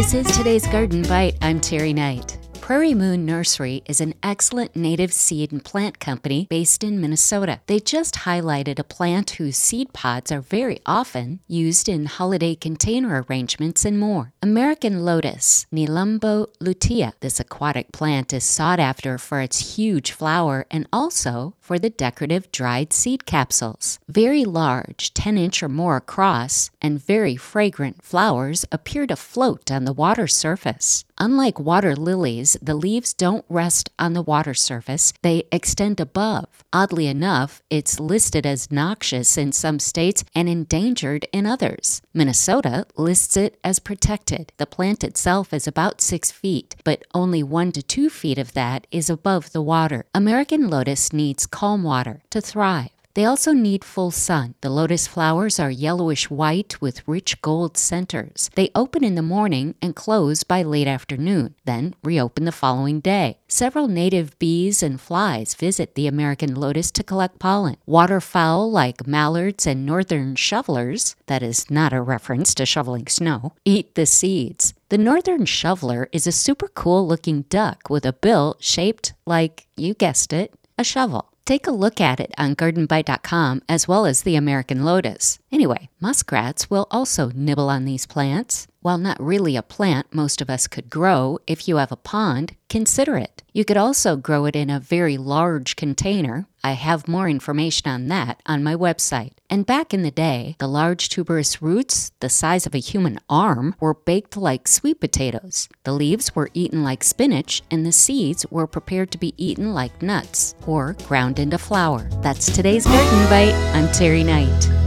This is today's Garden Bite. I'm Terry Knight. Prairie Moon Nursery is an excellent native seed and plant company based in Minnesota. They just highlighted a plant whose seed pods are very often used in holiday container arrangements and more. American Lotus, Nelumbo lutea. This aquatic plant is sought after for its huge flower and also for the decorative dried seed capsules. Very large, 10-inch or more across, and very fragrant flowers appear to float on the water surface. Unlike water lilies, the leaves don't rest on the water surface, they extend above. Oddly enough, it's listed as noxious in some states and endangered in others. Minnesota lists it as protected. The plant itself is about 6 feet, but only 1 to 2 feet of that is above the water. American lotus needs calm water to thrive. They also need full sun. The lotus flowers are yellowish white with rich gold centers. They open in the morning and close by late afternoon, then reopen the following day. Several native bees and flies visit the American lotus to collect pollen. Waterfowl like mallards and northern shovelers, that is not a reference to shoveling snow, eat the seeds. The northern shoveler is a super cool looking duck with a bill shaped like, you guessed it, a shovel. Take a look at it on gardenbite.com as well as the American lotus. Anyway, muskrats will also nibble on these plants. While not really a plant most of us could grow, if you have a pond, consider it. You could also grow it in a very large container. I have more information on that on my website. And back in the day, the large tuberous roots, the size of a human arm, were baked like sweet potatoes. The leaves were eaten like spinach, and the seeds were prepared to be eaten like nuts or ground into flour. That's today's Garden Bite. I'm Terry Knight.